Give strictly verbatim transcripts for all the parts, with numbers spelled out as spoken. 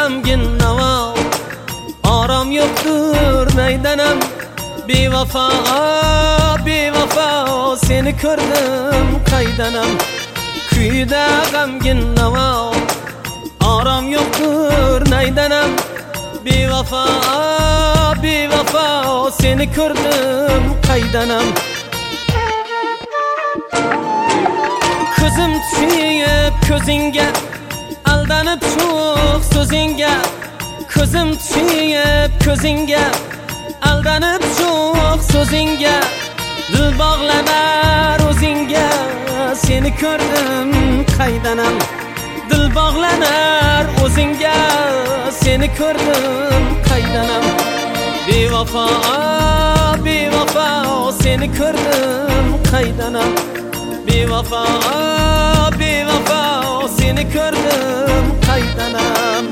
g'amgin navo, orom yo'qdir naydanam. Bevafo, bevafo, seni ko'rdim qaydanam. Kuyda g'amgin navo, orom yo'qdir naydanam. Bevafo, bevafo, seni ko'rdim qaydanam. Ko'zim tushib ko'zingga, aldanib cho'q so'zingga. Ko'zim tushib ko'zingga, aldanib cho'q so'zingga. Dil bog'lanar o'zingga, seni ko'rdim qaydanam. Dil bog'lanar o'zingga, seni ko'rdim qaydanam. Bevafo, bevafo, seni ko'rdim qaydanam. Bevafo, bevafo, seni ko'rdim qaydanam.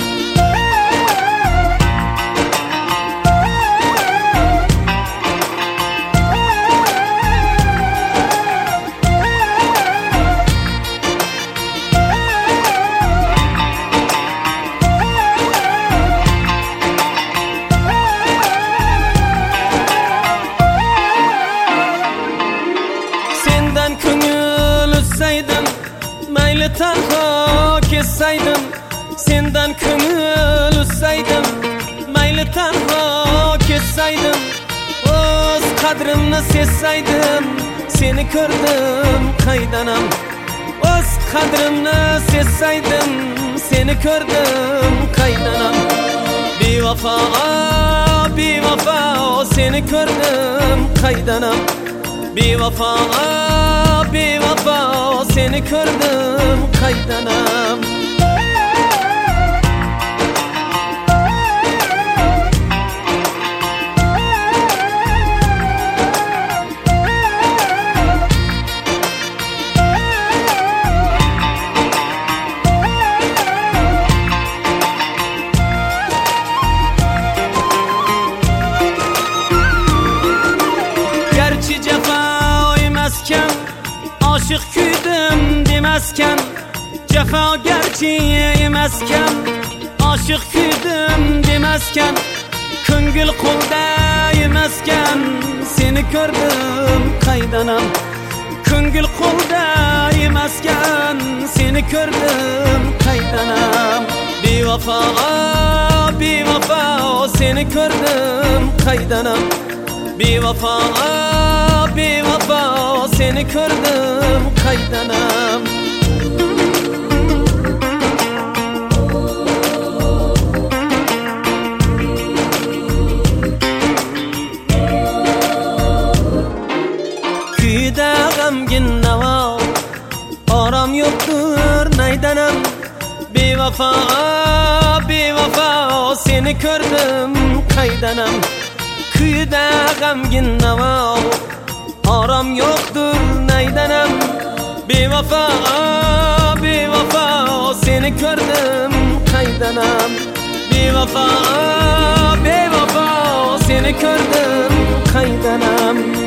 Mayli tanho kessaydim, sendan ko'ngil ussaydim. Mayli tanho kessaydim, o'z qadrimni sezsaydim. Seni ko'rdim qaydanam. O'z qadrimni sezsaydim, seni ko'rdim qaydanam. Bevafo, bevafo, seni ko'rdim qaydanam. Bevafo, bevafo, seni ko'rdim qaydanam. Garchi jafo emaskan, oshiq kuydim demaskan. Jafogarchi emaskan, oshiq kuydim demaskan. Ko'ngil qo'lda emaskan, seni ko'rdim qaydanam. Ko'ngil qo'lda emaskan, seni ko'rdim qaydanam. Bevafo, bevafo, seni ko'rdim qaydanam. Bevafo, bevafo, seni ko'rdim qaydanam. Kuyda g'amgin navo, orom yo'qdir naydanam. Bevafo, bevafo, seni ko'rdim qaydanam. Kuyda g'amgin navo, orom yo'qdir naydanam. Bevafo, bevafo, seni ko'rdim qaydanam. Bevafo, bevafo, seni ko'rdim qaydanam.